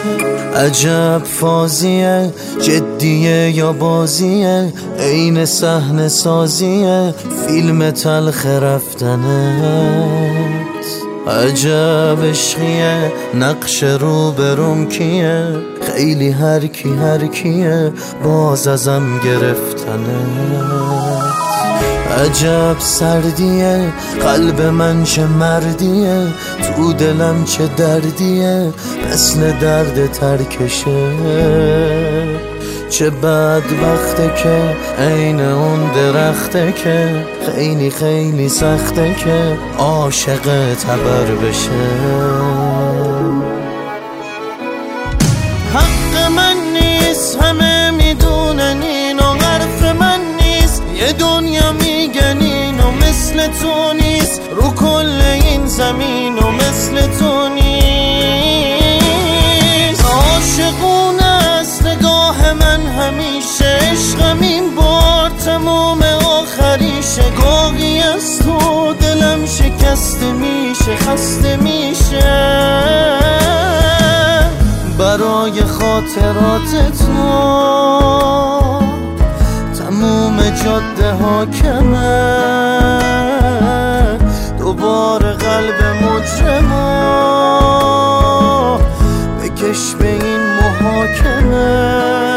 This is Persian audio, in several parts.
عجب فازیه، جدیه یا بازیه، عین صحنه سازیه، فیلم تلخ رفتنت. عجب عشقیه، نقش رو بروم کیه، خیلی هر کیه، باز ازم گرفتنت. عجب سردیه، قلب من چه مردیه، تو دلم چه دردیه، مثل درد ترکشه. چه بدبخته که عین اون درخته که خیلی سخته که عاشق تبر بشه. حق من نیست، همه میدونن اینو، حرف من نیست، یه دنیا میگن اینو، مثل تو نیست رو کل این زمین و مثل تو نیست. عاشقونه است نگاه من همیشه، عشقم این بار تموم آخریشه. گاهی از تو دلم شکسته میشه، خسته میشه، برای خاطرات تو تموم جاده حاکمه. دوباره قلب مجرمو بکش به این محاکمه،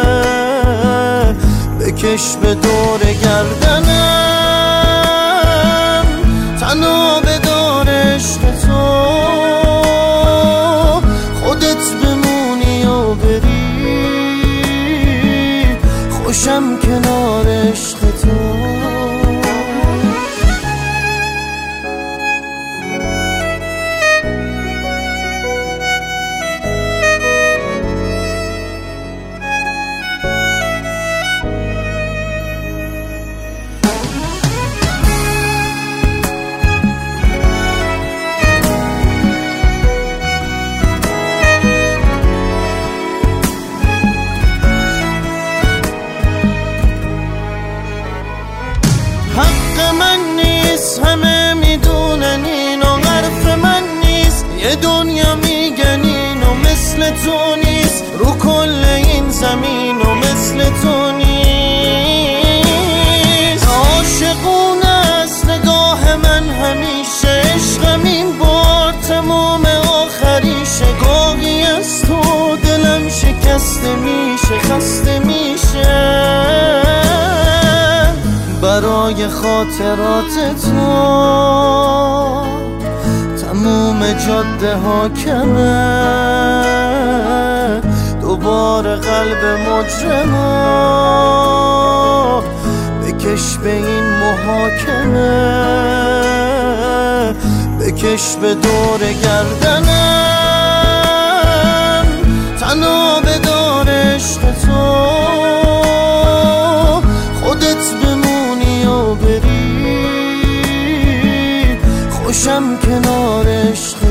بکش به دور گردنم، تنها بدار عشق تو، خودت بمونی و بری، خوشم کنار عشق تو. حق من نیست، همه میدونن اینو، حرف من نیست، یه دنیا میگن اینو، مثل تو نیست رو کل این زمین و مثل تو نیست. عاشقونه است نگاه من همیشه، عشقم این بار تموم آخریشه. گاهی از تو دلم شکسته میشه، خسته میشه، برای خاطرات تو تموم جاده حاکمه. دوباره قلب مجرمو بکش به این محاکمه، بکش به دور گردنم، تنها بدار عشق تو، خودت بمونی و بری، خوشم کنار عشق